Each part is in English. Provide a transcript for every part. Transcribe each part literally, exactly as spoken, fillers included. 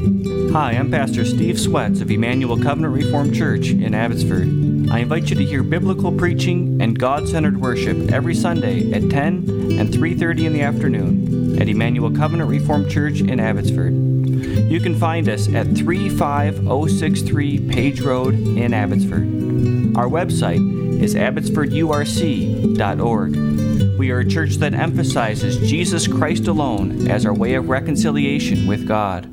Hi, I'm Pastor Steve Sweats of Emmanuel Covenant Reformed Church in Abbotsford. I invite you to hear biblical preaching and God-centered worship every Sunday at ten and three thirty in the afternoon at Emmanuel Covenant Reformed Church in Abbotsford. You can find us at three five oh six three Page Road in Abbotsford. Our website is abbotsford u r c dot org. We are a church that emphasizes Jesus Christ alone as our way of reconciliation with God.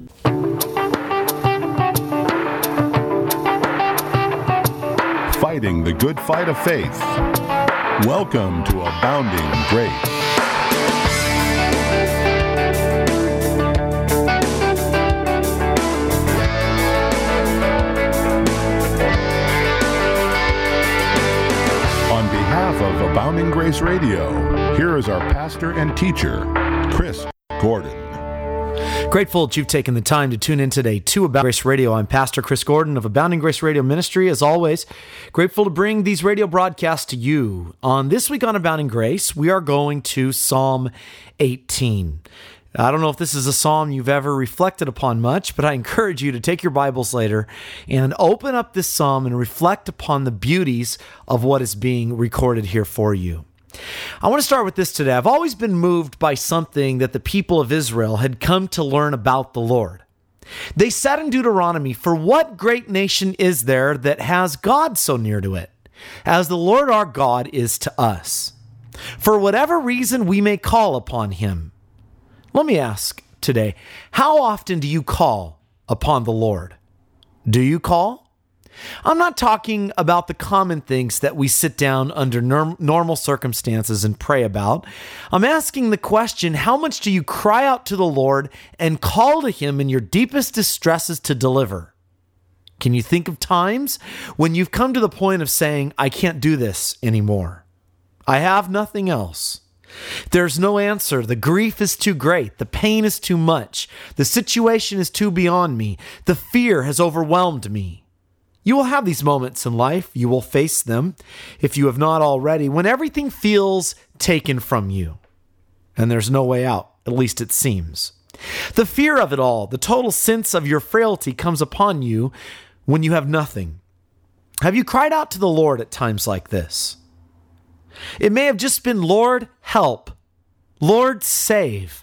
Fighting the good fight of faith. Welcome to Abounding Grace. On behalf of Abounding Grace Radio, here is our pastor and teacher, Chris Gordon. Grateful that you've taken the time to tune in today to Abounding Grace Radio. I'm Pastor Chris Gordon of Abounding Grace Radio Ministry. As always, grateful to bring these radio broadcasts to you. On this week on Abounding Grace, we are going to Psalm eighteen. I don't know if this is a psalm you've ever reflected upon much, but I encourage you to take your Bibles later and open up this psalm and reflect upon the beauties of what is being recorded here for you. I want to start with this today. I've always been moved by something that the people of Israel had come to learn about the Lord. They said in Deuteronomy, "For what great nation is there that has God so near to it, as the Lord our God is to us? For whatever reason we may call upon him." Let me ask today, how often do you call upon the Lord? Do you call? I'm not talking about the common things that we sit down under norm- normal circumstances and pray about. I'm asking the question, how much do you cry out to the Lord and call to him in your deepest distresses to deliver? Can you think of times when you've come to the point of saying, "I can't do this anymore. I have nothing else. There's no answer. The grief is too great. The pain is too much. The situation is too beyond me. The fear has overwhelmed me." You will have these moments in life. You will face them, if you have not already, when everything feels taken from you and there's no way out, at least it seems. The fear of it all, the total sense of your frailty comes upon you when you have nothing. Have you cried out to the Lord at times like this? It may have just been, "Lord, help. Lord, save."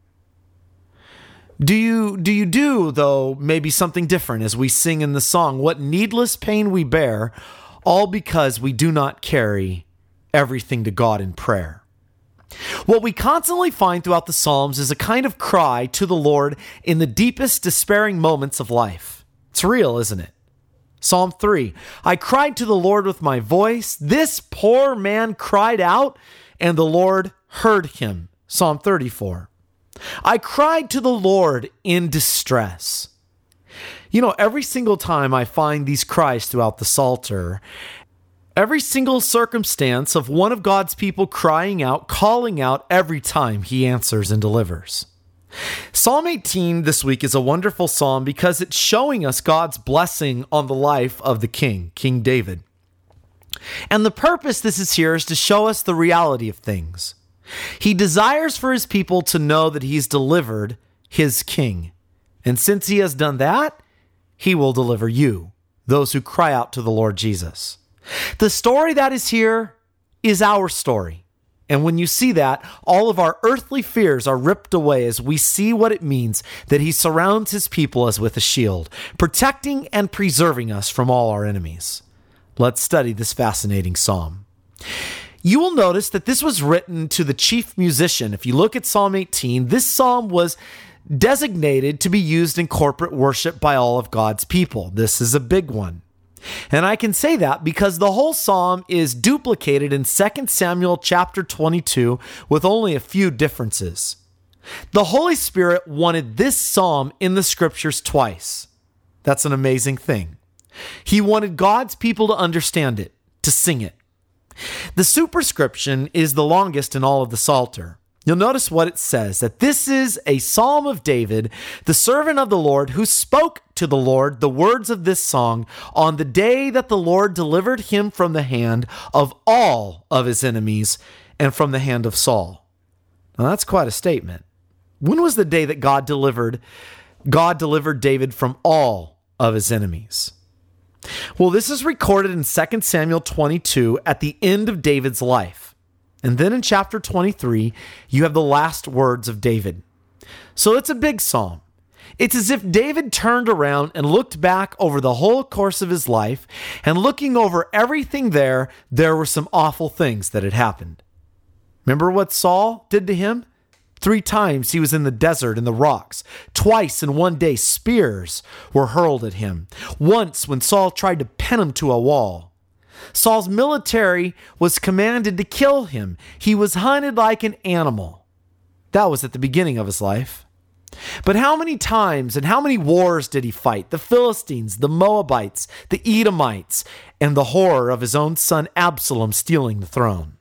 Do you do you do, though, maybe something different as we sing in the song, "What needless pain we bear, all because we do not carry everything to God in prayer." What we constantly find throughout the Psalms is a kind of cry to the Lord in the deepest despairing moments of life. It's real, isn't it? Psalm three, "I cried to the Lord with my voice. This poor man cried out, and the Lord heard him." Psalm thirty-four, "I cried to the Lord in distress." You know, every single time I find these cries throughout the Psalter, every single circumstance of one of God's people crying out, calling out, every time he answers and delivers. Psalm eighteen this week is a wonderful psalm because it's showing us God's blessing on the life of the king, King David. And the purpose this is here is to show us the reality of things. He desires for his people to know that he's delivered his king. And since he has done that, he will deliver you, those who cry out to the Lord Jesus. The story that is here is our story. And when you see that, all of our earthly fears are ripped away as we see what it means that he surrounds his people as with a shield, protecting and preserving us from all our enemies. Let's study this fascinating psalm. You will notice that this was written to the chief musician. If you look at Psalm eighteen, this psalm was designated to be used in corporate worship by all of God's people. This is a big one. And I can say that because the whole psalm is duplicated in Second Samuel chapter twenty-two with only a few differences. The Holy Spirit wanted this psalm in the scriptures twice. That's an amazing thing. He wanted God's people to understand it, to sing it. The superscription is the longest in all of the Psalter. You'll notice what it says, that this is a psalm of David, the servant of the Lord, who spoke to the Lord the words of this song on the day that the Lord delivered him from the hand of all of his enemies and from the hand of Saul. Now that's quite a statement. When was the day that God delivered God delivered David from all of his enemies. Well, this is recorded in Second Samuel twenty-two at the end of David's life. And then in chapter twenty-three, you have the last words of David. So it's a big psalm. It's as if David turned around and looked back over the whole course of his life, and looking over everything there, there were some awful things that had happened. Remember what Saul did to him? Three times he was in the desert in the rocks. Twice in one day, spears were hurled at him. Once when Saul tried to pin him to a wall. Saul's military was commanded to kill him. He was hunted like an animal. That was at the beginning of his life. But how many times and how many wars did he fight? The Philistines, the Moabites, the Edomites, and the horror of his own son Absalom stealing the throne.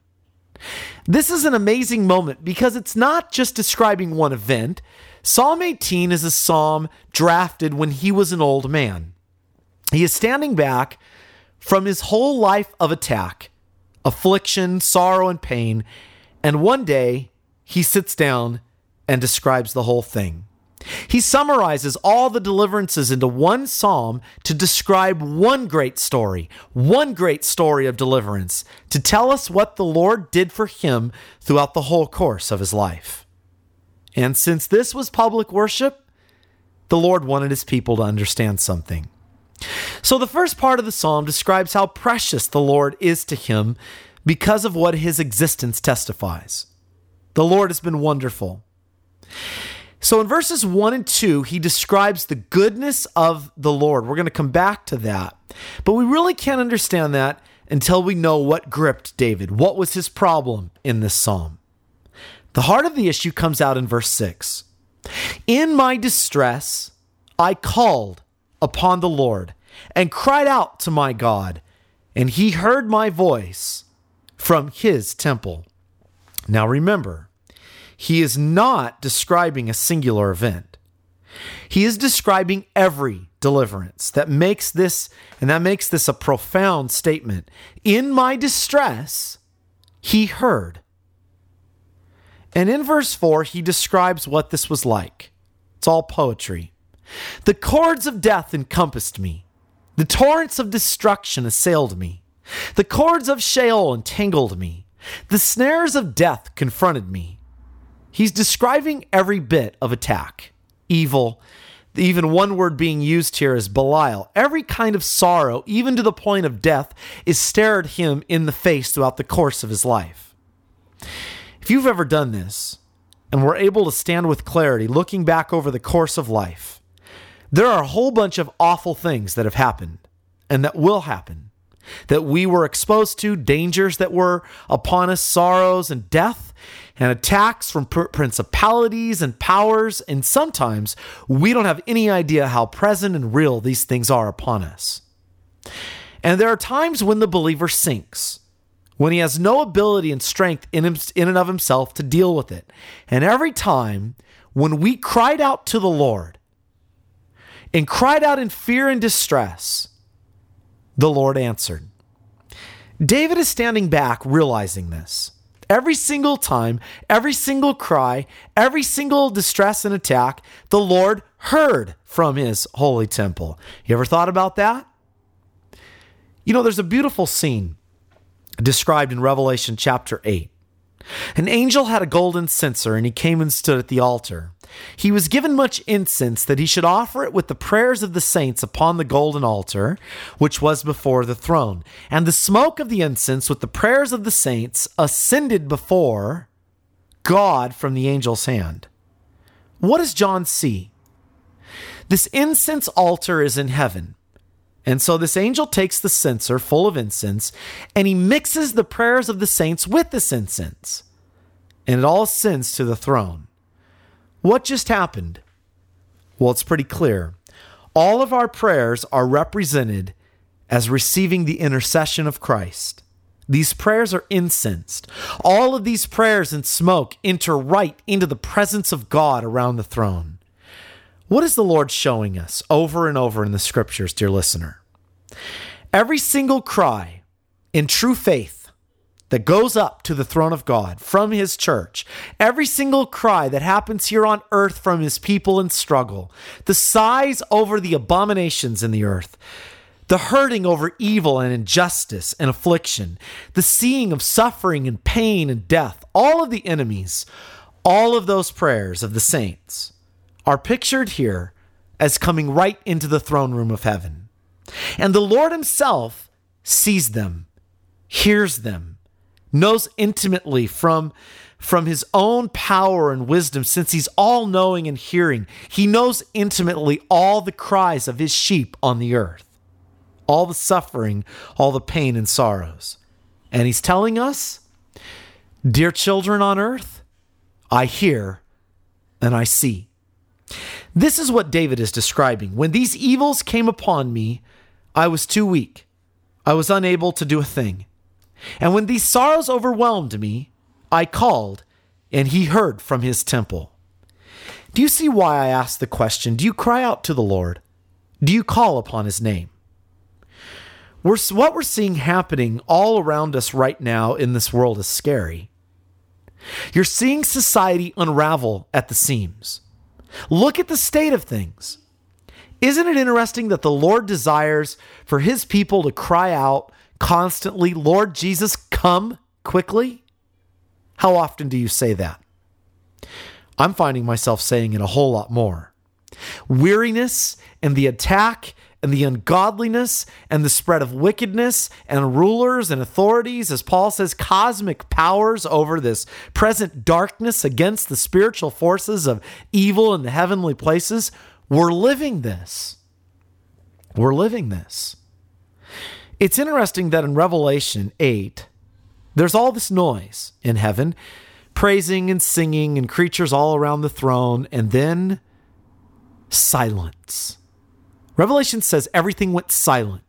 This is an amazing moment because it's not just describing one event. Psalm eighteen is a psalm drafted when he was an old man. He is standing back from his whole life of attack, affliction, sorrow, and pain, and one day he sits down and describes the whole thing. He summarizes all the deliverances into one psalm to describe one great story, one great story of deliverance, to tell us what the Lord did for him throughout the whole course of his life. And since this was public worship, the Lord wanted his people to understand something. So the first part of the psalm describes how precious the Lord is to him because of what his existence testifies. The Lord has been wonderful. So in verses one and two, he describes the goodness of the Lord. We're going to come back to that. But we really can't understand that until we know what gripped David. What was his problem in this psalm? The heart of the issue comes out in verse six. In my distress, I called upon the Lord and cried out to my God, and he heard my voice from his temple. Now remember, he is not describing a singular event. He is describing every deliverance. That makes this, and that makes this a profound statement. In my distress, he heard. And in verse four, he describes what this was like. It's all poetry. The cords of death encompassed me. The torrents of destruction assailed me. The cords of Sheol entangled me. The snares of death confronted me. He's describing every bit of attack, evil. Even one word being used here is Belial. Every kind of sorrow, even to the point of death, is stared him in the face throughout the course of his life. If you've ever done this and were able to stand with clarity, looking back over the course of life, there are a whole bunch of awful things that have happened and that will happen, that we were exposed to, dangers that were upon us, sorrows and death, and attacks from principalities and powers, and sometimes we don't have any idea how present and real these things are upon us. And there are times when the believer sinks, when he has no ability and strength in, him, in and of himself to deal with it. And every time when we cried out to the Lord and cried out in fear and distress, the Lord answered. David is standing back realizing this. Every single time, every single cry, every single distress and attack, the Lord heard from his holy temple. You ever thought about that? You know, there's a beautiful scene described in Revelation chapter eight. An angel had a golden censer, and he came and stood at the altar. He was given much incense that he should offer it with the prayers of the saints upon the golden altar, which was before the throne. And the smoke of the incense with the prayers of the saints ascended before God from the angel's hand. What does John see? This incense altar is in heaven. And so this angel takes the censer full of incense, and he mixes the prayers of the saints with this incense, and it all ascends to the throne. What just happened? Well, it's pretty clear. All of our prayers are represented as receiving the intercession of Christ. These prayers are incensed. All of these prayers and smoke enter right into the presence of God around the throne. What is the Lord showing us over and over in the scriptures, dear listener? Every single cry in true faith, that goes up to the throne of God from his church, every single cry that happens here on earth from his people in struggle, the sighs over the abominations in the earth, the hurting over evil and injustice and affliction, the seeing of suffering and pain and death, all of the enemies, all of those prayers of the saints are pictured here as coming right into the throne room of heaven. And the Lord himself sees them, hears them, knows intimately from, from his own power and wisdom, since he's all-knowing and hearing. He knows intimately all the cries of his sheep on the earth, all the suffering, all the pain and sorrows. And he's telling us, dear children on earth, I hear and I see. This is what David is describing. When these evils came upon me, I was too weak. I was unable to do a thing. And when these sorrows overwhelmed me, I called, and he heard from his temple. Do you see why I asked the question? Do you cry out to the Lord? Do you call upon his name? We're, what we're seeing happening all around us right now in this world is scary. You're seeing society unravel at the seams. Look at the state of things. Isn't it interesting that the Lord desires for his people to cry out constantly, Lord Jesus, come quickly? How often do you say that? I'm finding myself saying it a whole lot more. Weariness and the attack and the ungodliness and the spread of wickedness and rulers and authorities, as Paul says, cosmic powers over this present darkness against the spiritual forces of evil in the heavenly places. We're living this. We're living this. It's interesting that in Revelation eight, there's all this noise in heaven, praising and singing and creatures all around the throne, and then silence. Revelation says everything went silent.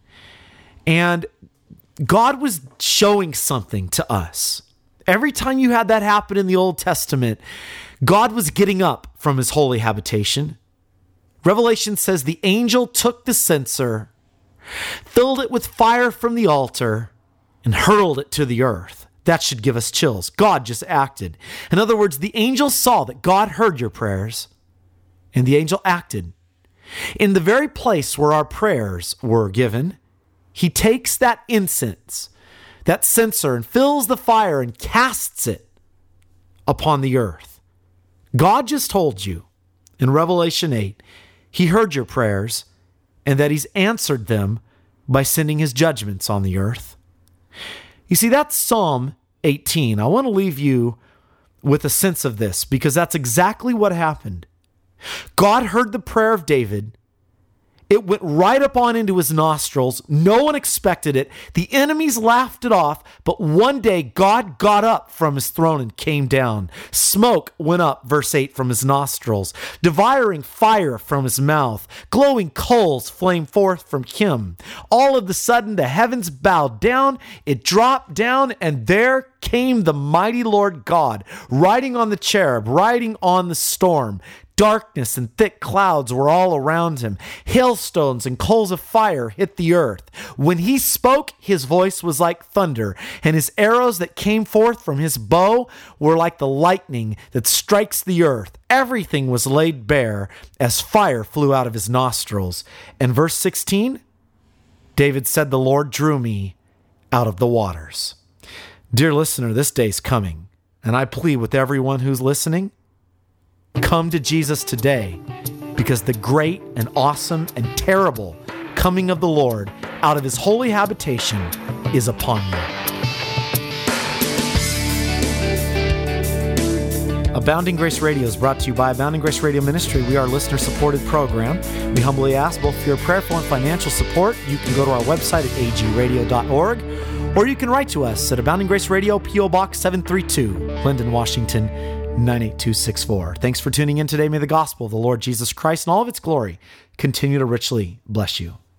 And God was showing something to us. Every time you had that happen in the Old Testament, God was getting up from his holy habitation. Revelation says the angel took the censer, filled it with fire from the altar, and hurled it to the earth. That should give us chills. God just acted. In other words, the angel saw that God heard your prayers, and the angel acted. In the very place where our prayers were given, he takes that incense, that censer, and fills the fire and casts it upon the earth. God just told you in Revelation eight, he heard your prayers and that he's answered them by sending his judgments on the earth. You see, that's Psalm eighteen. I want to leave you with a sense of this because that's exactly what happened. God heard the prayer of David. It went right up on into his nostrils. No one expected it. The enemies laughed it off, but one day God got up from his throne and came down. Smoke went up, verse eight, from his nostrils, devouring fire from his mouth. Glowing coals flamed forth from him. All of a sudden, the heavens bowed down, it dropped down, and there came the mighty Lord God, riding on the cherub, riding on the storm. Darkness and thick clouds were all around him. Hailstones and coals of fire hit the earth. When he spoke, his voice was like thunder, and his arrows that came forth from his bow were like the lightning that strikes the earth. Everything was laid bare as fire flew out of his nostrils. And verse sixteen, David said, the Lord drew me out of the waters. Dear listener, this day's coming, and I plead with everyone who's listening, come to Jesus today, because the great and awesome and terrible coming of the Lord out of his holy habitation is upon you. Abounding Grace Radio is brought to you by Abounding Grace Radio Ministry. We are a listener-supported program. We humbly ask both for your prayerful and financial support. You can go to our website at a g radio dot org, or you can write to us at Abounding Grace Radio, P O Box seven three two, Linden, Washington, nine eight two six four. Thanks for tuning in today. May the gospel of the Lord Jesus Christ and all of its glory continue to richly bless you.